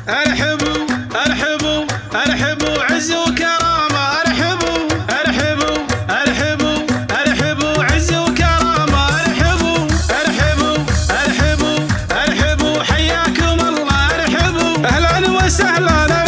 ارحبوا ارحبوا ارحبوا عز وكرامه، ارحبوا ارحبوا ارحبوا ارحبوا عز وكرامه، ارحبوا ارحبوا ارحبوا ارحبوا حياكم الله، ارحبوا اهلا وسهلا.